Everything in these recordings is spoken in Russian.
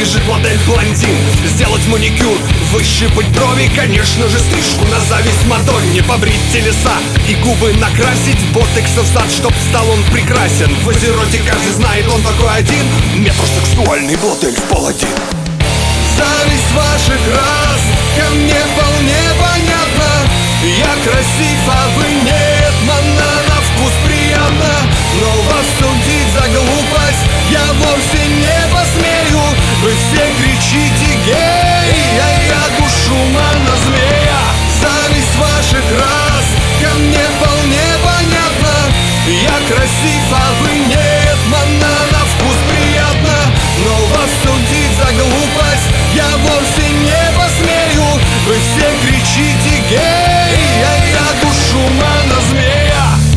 бежит модель-блондин. Сделать маникюр, выщипать брови, конечно же стрижку на зависть Мадонне. Побрить телеса и губы накрасить, ботекса в зад, чтоб стал он прекрасен. В Азероте каждый знает, он такой один, метросексуальный модель в пол-1. Зависть ваших рас ко мне вполне понятна. Я красив, а вы нет, манна на вкус приятно. Но вас судить за глупость я вовсе не посмею. Вы все кричите гей, а я душу манна-змея. Зависть ваших рас ко мне вполне понятна. Я красив, а вы нет, манна на вкус приятно. Но вас судить за глупость я вовсе не посмею. Вы все кричите гей, а я душу манна-змея.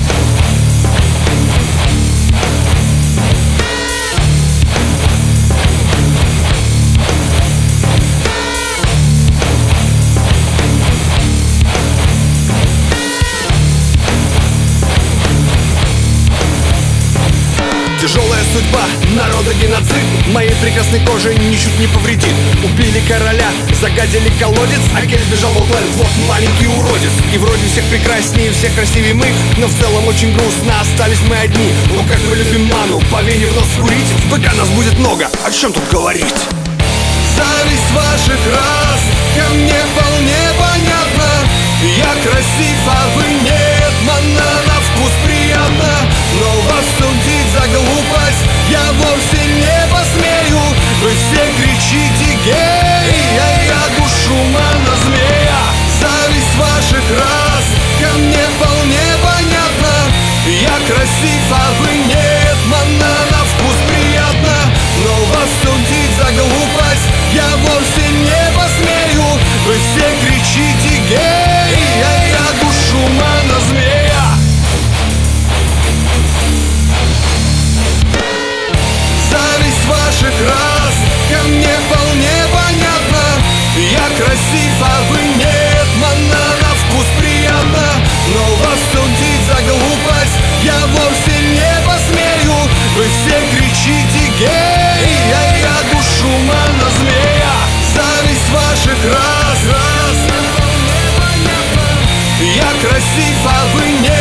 Тяжелая судьба, народа геноцид моей прекрасной коже ничуть не повредит. Убили короля, загадили колодец, а Кель сбежал в Окленд, вот маленький уродец. И вроде всех прекраснее, всех красивее мы, но в целом очень грустно, остались мы одни. Но как мы любим ману, по вене в нос курить, в БК нас будет много, о чем тут говорить? Зависть ваших рас ко мне вполне понятна. Я красив, а вы нет, манна на вкус приятно. Но вас судить за глупость я вовсе не посмею. Вы все кричите гей, а я душу манна-змея. Зависть ваших рас ко мне вполне понятна. Я красив, а вы нет, манна на вкус приятно. Но вас судить за глупость я вовсе не посмею. Вы все кричите гей, а я душу манна-змея. Зависть ваших рас ко мне вполне понятна. Я красив, а вы нет, манна на вкус приятно. Но вас судить за глупость я вовсе не посмею. Вы все кричите гей, а я душу манна-змея. Зависть ваших рас, я красив, а вы нет.